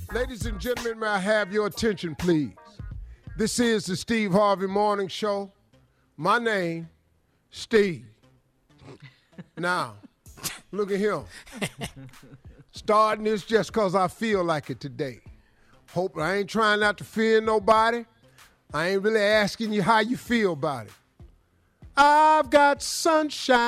Ladies and gentlemen, may I have your attention, please? This is the Steve Harvey Morning Show. My name, Steve. Now, look at him. Starting this just because I feel like it today. Hope I ain't trying not to fear nobody. I ain't really asking you how you feel about it. I've got sunshine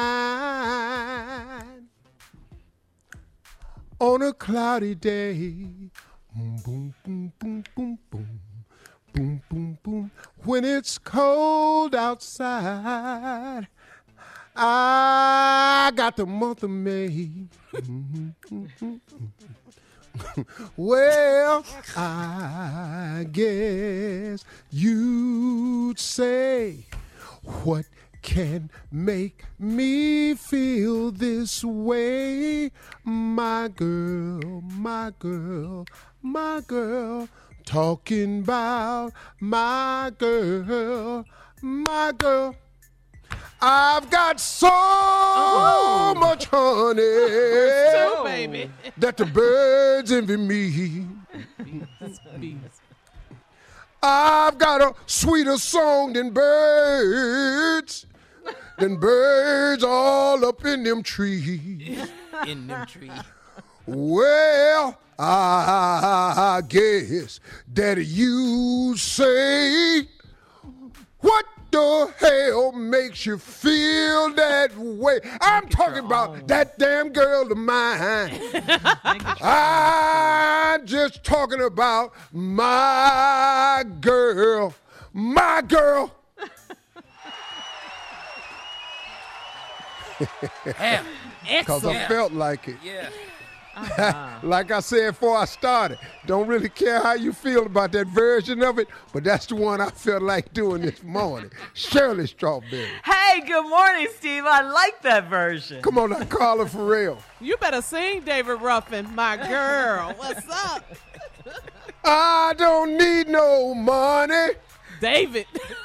on a cloudy day. Boom, boom, boom, boom, boom, boom. Boom, boom, boom. When it's cold outside, I got the month of May. Well, I guess you'd say, what can make me feel this way? My girl, my girl, my girl. Talking about my girl, my girl. I've got so much honey baby. that the birds envy me. I've got a sweeter song than birds all up in them trees. In them trees. Well, I guess that you say, what the hell makes you feel that way? I'm talking about that damn girl of mine. I'm just talking about my girl. My girl. Because I felt like it. Yeah. Like I said before I started, don't really care how you feel about that version of it, but that's the one I felt like doing this morning. Shirley Strawberry. Hey, good morning, Steve. I like that version. Come on now, Carla Farrell. You better sing, David Ruffin, my girl. What's up? I don't need no money. David.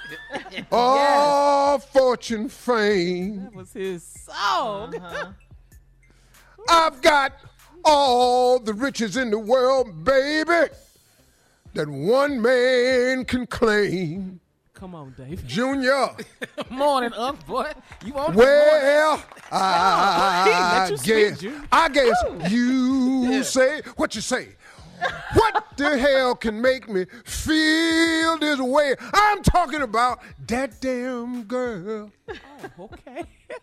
All fortune, fame. That was his song. I've got all the riches in the world, baby, that one man can claim. Come on, David. Junior. Morning, boy. You want Well, I let you guess, speak, Junior. I guess you say what you say. What the hell can make me feel this way? I'm talking about that damn girl. Oh, okay.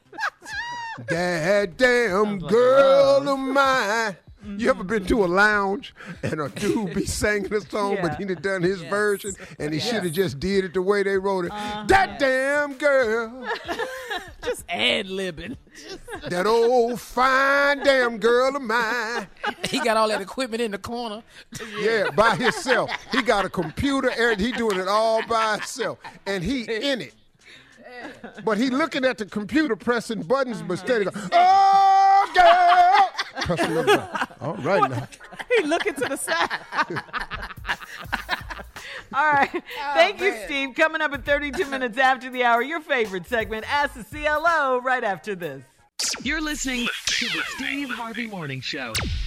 That damn girl of mine. You ever been to a lounge and a dude be singing a song, but he done his version and he should have just did it the way they wrote it? That damn girl. Just ad-libbing. That old fine damn girl of mine. He got all that equipment in the corner. Yeah, by himself. He got a computer, he doing it all by himself. And he in it. But he looking at the computer pressing buttons, but steady going, oh, girl! Pressing the button. All right now. He looking to the side. All right. Thank you, Steve. Coming up at 32 minutes after the hour, your favorite segment, Ask the CLO, right after this. You're listening to the Steve Harvey Morning Show.